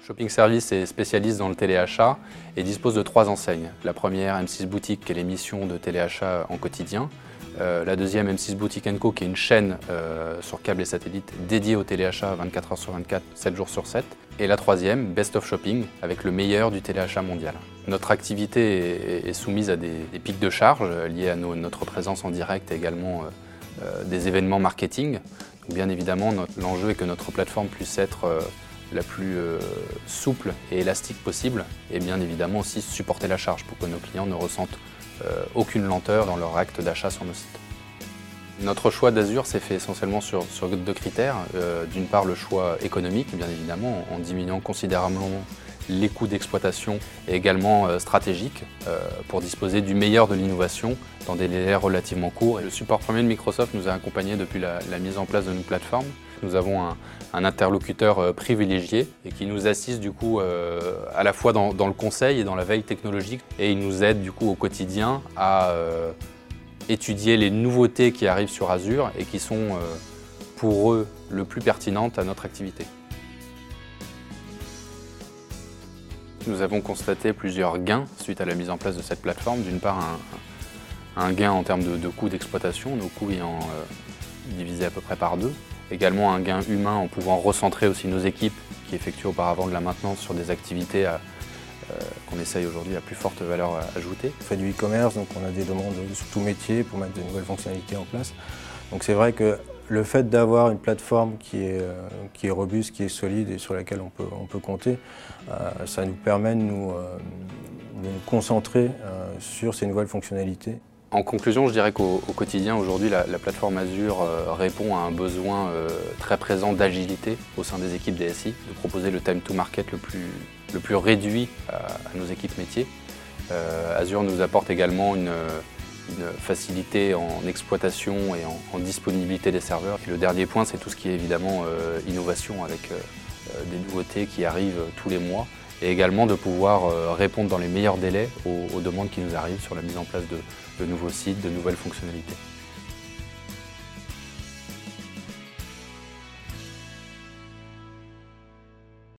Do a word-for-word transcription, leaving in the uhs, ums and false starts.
Shopping Service est spécialiste dans le téléachat et dispose de trois enseignes. La première, M six Boutique, qui est l'émission de téléachat en quotidien. Euh, la deuxième, M six Boutique and Co, qui est une chaîne euh, sur câble et satellite dédiée au téléachat vingt-quatre heures sur vingt-quatre, sept jours sur sept. Et la troisième, Best of Shopping, avec le meilleur du téléachat mondial. Notre activité est, est soumise à des, des pics de charge liés à nos, notre présence en direct et également euh, euh, des événements marketing. Donc, bien évidemment, l'enjeu est que notre plateforme puisse être euh, la plus euh, souple et élastique possible et bien évidemment aussi supporter la charge pour que nos clients ne ressentent euh, aucune lenteur dans leur acte d'achat sur nos sites. Notre choix d'Azur s'est fait essentiellement sur, sur deux critères. Euh, D'une part, le choix économique, bien évidemment, en diminuant considérablement les coûts d'exploitation et également euh, stratégique euh, pour disposer du meilleur de l'innovation dans des délais relativement courts. Et le support premier de Microsoft nous a accompagnés depuis la, la mise en place de nos plateformes. Nous avons un, un interlocuteur euh, privilégié et qui nous assiste du coup euh, à la fois dans, dans le conseil et dans la veille technologique et il nous aide du coup au quotidien à euh, étudier les nouveautés qui arrivent sur Azur et qui sont euh, pour eux le plus pertinentes à notre activité. Nous avons constaté plusieurs gains suite à la mise en place de cette plateforme. D'une part, un, un gain en termes de, de coûts d'exploitation, nos coûts ayant euh, divisé à peu près par deux. Également un gain humain en pouvant recentrer aussi nos équipes qui effectuent auparavant de la maintenance sur des activités à, euh, qu'on essaye aujourd'hui à plus forte valeur ajoutée. On fait du e-commerce, donc on a des demandes sur tout métier pour mettre de nouvelles fonctionnalités en place. Donc c'est vrai que le fait d'avoir une plateforme qui est, euh, qui est robuste, qui est solide et sur laquelle on peut, on peut compter, euh, ça nous permet de nous, euh, de nous concentrer euh, sur ces nouvelles fonctionnalités. En conclusion, je dirais qu'au au quotidien, aujourd'hui, la, la plateforme Azur euh, répond à un besoin euh, très présent d'agilité au sein des équipes D S I, de proposer le time to market le plus, le plus réduit à, à nos équipes métiers. Euh, Azur nous apporte également une, une facilité en exploitation et en, en disponibilité des serveurs. Et le dernier point, c'est tout ce qui est évidemment euh, innovation avec euh, des nouveautés qui arrivent tous les mois. Et également de pouvoir euh, répondre dans les meilleurs délais aux, aux demandes qui nous arrivent sur la mise en place de, de nouveaux sites, de nouvelles fonctionnalités.